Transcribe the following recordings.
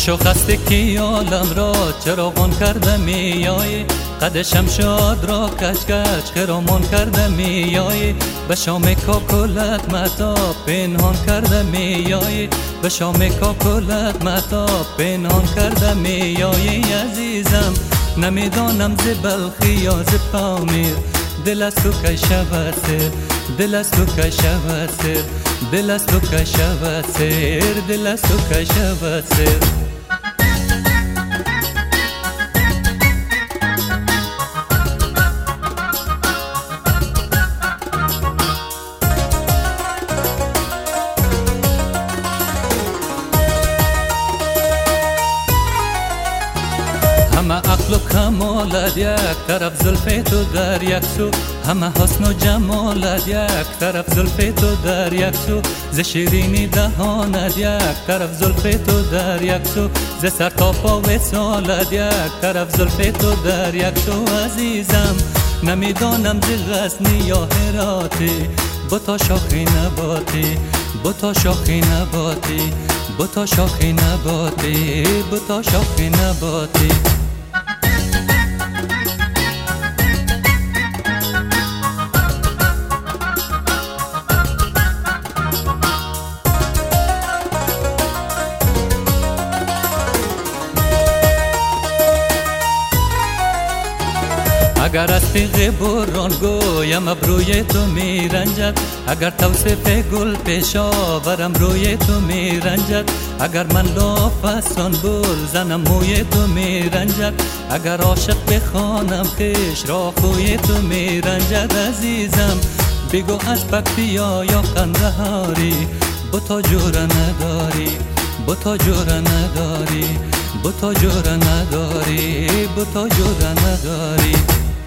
شو خسته که عالم را چراغان کرده میایی، قد شمشاد را کچ کچ خرامان کرده میایی، به شام کاکلت مهتاب پنهان کرده میایی، به شام کاکلت مهتاب پنهان کرده میایی. عزیزم نمیدانم ز بلخی یا ز پامیر، دل از تو که شود سر، دل از تو که شود سر، دل از تو که شود سر، دل از تو که شود سر. همه عقل و کمالت یک طرف، زلف تو در یک سو، همه حسن و جمالت یک طرف، زلف تو در یک سو، ز شیرینی دهانت یک طرف، زلف تو در یک سو، ز سر تا پا وصالت یک طرف، زلف تو در یک سو. عزیزم نمیدانم ز غزنی یا هراتی، بتا شاخی نباتی، بتا شاخی نباتی، بتا شاخی نباتی، بتا شاخی نباتی. اگر از تیغ بران گویم ابروی تو می رنجد، اگر توصیف گل پیش آورم روی تو می رنجد، اگر من لاف استانبول زنم موی تو می رنجد، اگر عاشق بخوانم خویش را خوی تو می رنجد. عزیزم بگو از پکتیا یا قندهاری، بتا جور نداری، بتا جور نداری، بتا جور نداری، بتا جور نداری.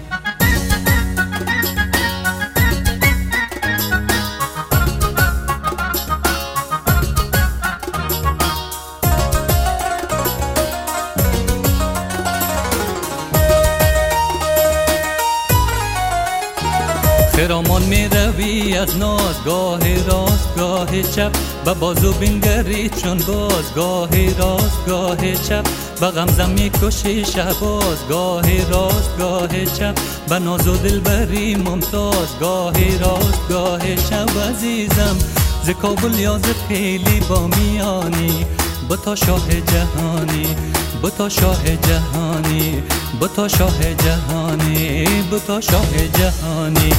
خرامان می روی از ناز، گاهی راست گاهی چپ، به بازو بینگری چون باز، گاهی راست گاهی چپ، به غمزم می کشی شهباز، گاهی راست گاهی چپ، به ناز و دلبری ممتاز، گاهی راست گاهی چپ. عزیزم ز کابل یا ز خیلی با میانی، بتا شاه جهانی، بتا شاه جهانی، بتا شاه جهانی، بتا شاه جهانی.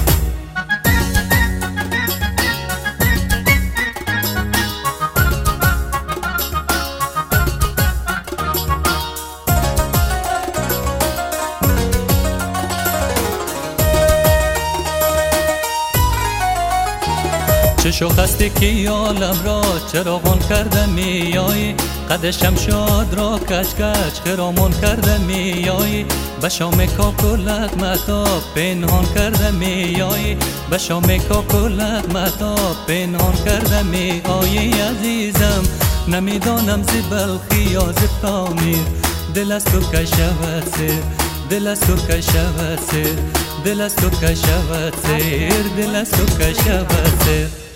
چشو خسته که عالم را چراغان کرده میایی، قد شمشاد را کچ کچ خرامان کرده میایی، به شام کاکلت مهتاب پنهان کرده میایی، به شام کاکلت مهتاب پنهان کرده میایی. عزیزم نمیدانم ز بلخی یا ز پامیر، دل از تو که شود سر، دل از تو که شود سر، دل از تو که شود سر، دل از تو که شود سر.